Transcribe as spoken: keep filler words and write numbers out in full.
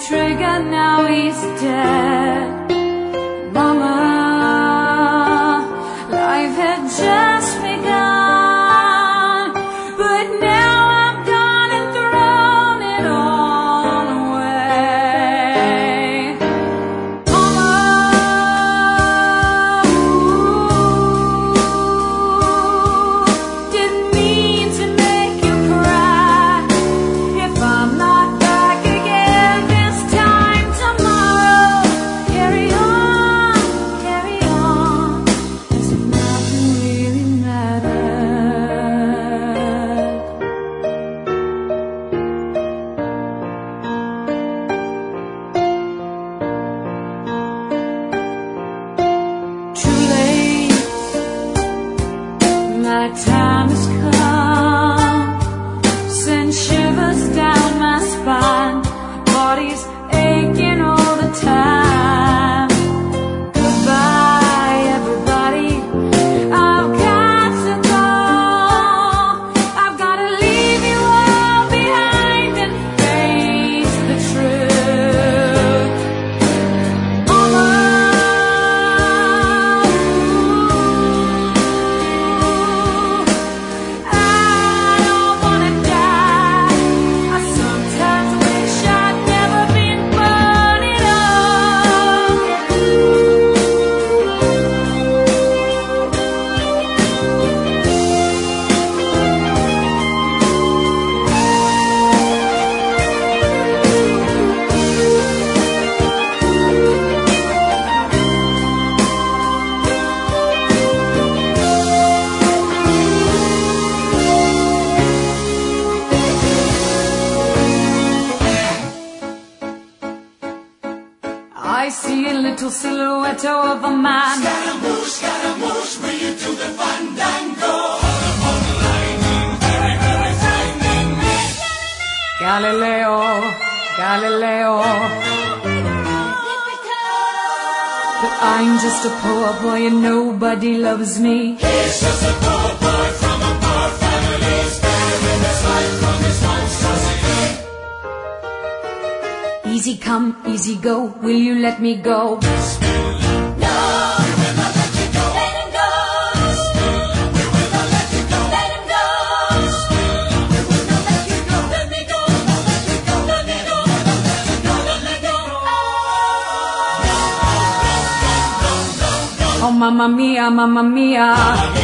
trigger, now he's dead. Mama, life had just begun, but now I'm gone and thrown it all away. Mama, ooh, didn't mean to make you cry. If I'm not back again this time tomorrow, carry on, carry on, as if nothing really mattered. Too late, my time has come. Send shivers down my spine, body's aching all the time. Goodbye, everybody, I've got to go. I've got to leave you all behind and face the truth. Mama, I don't wanna die. I sometimes wish I'd never been born at all. I see a little silhouette of a man. Scaramouche, Scaramouche, will you do the fandango? On lightning, very, very frightening me. Galileo, Galileo. But I'm just a poor boy and nobody loves me. He's just a poor boy from a poor family, sparing his life from his monstrosity. Easy come, easy go, will you let me go? No, we will not let you go. Let him go. We will not let you go. Let him go. We will not let you go. Let me go. Not let you go. Let me go. Not let me go. Oh, mamma mia, mamma mia.